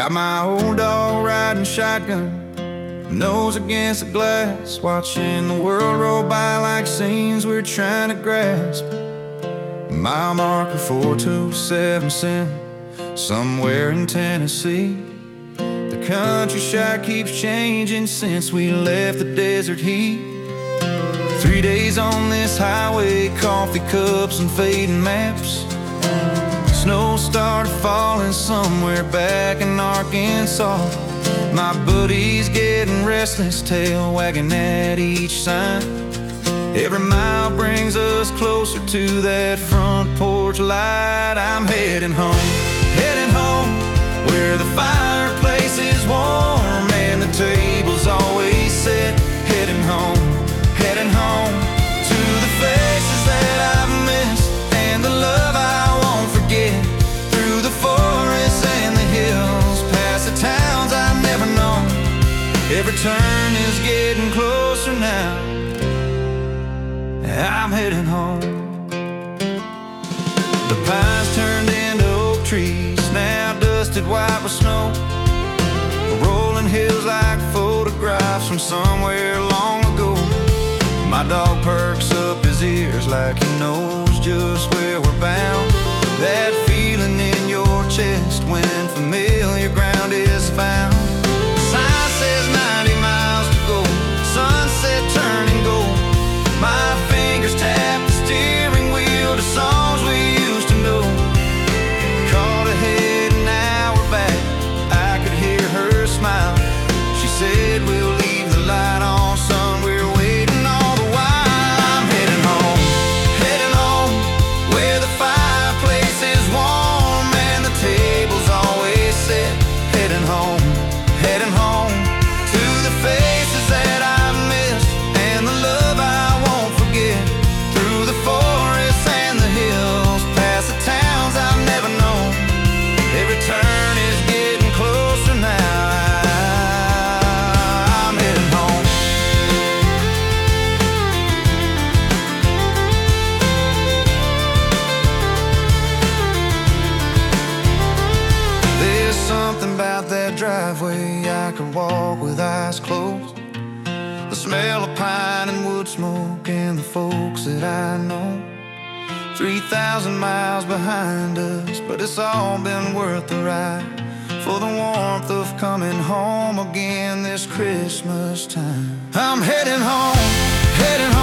Got my old dog riding shotgun, nose against the glass, watching the world roll by like scenes we're trying to grasp. Mile marker 4277, somewhere in Tennessee. The countryside keeps changing since we left the desert heat. 3 days on this highway, coffee cups and fading maps. Snow started falling somewhere back in Arkansas. My buddy's getting restless, tail wagging at each sign. Every mile brings us closer to that front porch light. I'm heading home, where the fireplace is warm and the table's always set. Heading home to the faces that I've missed and the love I won't forget. Through the forests and the hills, past the towns I've never known. Every turn is getting closer now. I'm heading home. The pines turned into oak trees, now dusted white with snow. Rolling hills like photographs from somewhere long ago. My dog perks up his ears like he knows just where we're bound. That feeling in your chest when familiar ground is found. The sign says 90 miles to go, sunset turning gold. My fingers tap the steering wheel to songs we used to know. Called ahead and now we're back, I could hear her smile. She said we'll leave the light on, son, we're waiting all the while. I'm heading home, where the fireplace is warm and the table's always set. Heading home to the faces that I've missed and the love I won't forget. Through the forests and the hills, past the towns I've never known. Every turn is getting closer now. I'm heading home. There's something about that driveway I could walk with eyes closed. The smell of pine and wood smoke and the folks that I know. 3,000 miles behind us, but it's all been worth the ride. For the warmth of coming home again this Christmas time. I'm heading home